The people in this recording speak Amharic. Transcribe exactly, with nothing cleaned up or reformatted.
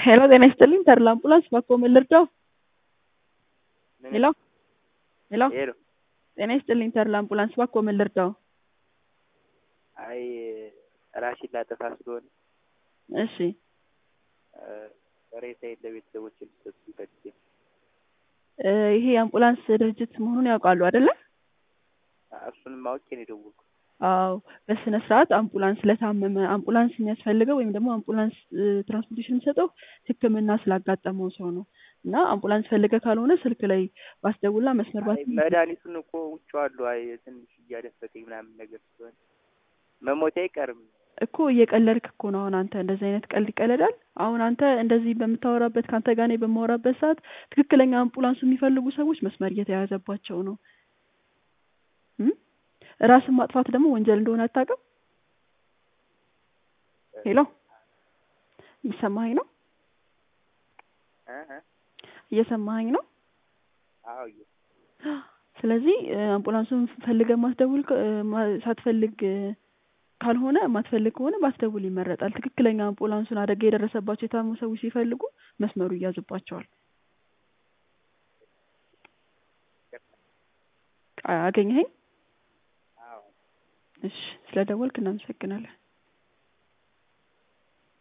ሄሎ ጤና ይስጥልኝ ተድላ አምቡላንስ ባክዎ ምን ልርዳው? ሄሎ ሄሎ ሄሎ ጤና ይስጥልኝ ተድላ አምቡላንስ ባክዎ ምን ልርዳው? አይ ራሴን ላጠፋ ስለሆነ እሺ ሬሳዬን ለቤተሰቦቼ ልሰጥ ፈልጌ ነው። እ ይሄ የአምቡላንስ ድርጅት መሆኑን ያውቃሉ አይደለ? እሱንም አውቄ ነው የደወልኩት። አዎ በስነ ስርዓት አምቡላንስ ለታመመ አምቡላንስ የሚያስፈልገው ወይም ደግሞ አምቡላንስ ትራንስፖርቴሽን የሚሰጠው ሕክምና ስላጋጠመው ሰው ነው እና አምቡላንስ ፈልገህ ካልሆነ ስልክ ላይ ባስደውልና መስመር አይ ባስ መድኃኒቱን እኮ ውጬዋለሁ። አይ ትንሽ እያደፈጠኝ ምናምን ነገር ስለሆነ መሞቴ አይቀርም እኮ እየቀለድክ እኮ ነው። አሁን አንተ እንደዚህ አይነት ቀልድ ይቀለዳል? አሁን አንተ እንደዚህ በምታወራበት ከአንተ ጋር እኔ በማወራበት ሰዓት ትክክለኛ አምቡላንሱ የሚፈልጉ ሰዎች መስመር እየተያዘባቸው ነው። እም ራስን ማጥፋት ደግሞ ወንጀል እንደሆነ አታውቅም? ሄሎ እየሰማኸኝ ነው? እ እ እየሰማኸኝ ነው? አዎ ስለዚህ አምቡላንሱን ፈልገህ ማስደውል ሳትፈልግ ካልሆነ ማትፈልግ ከሆነ ባትደውል ይመረጣል። ትክክለኛ አምቡላንሱን አደጋ የደረሰባቸው የታመሙ ሰዎች ሲፈልጉ መስመሩ ይያዝባቸዋል። አገኘኸኝ? አዎ እሺ ስለደወልክ እናመሰግናለን።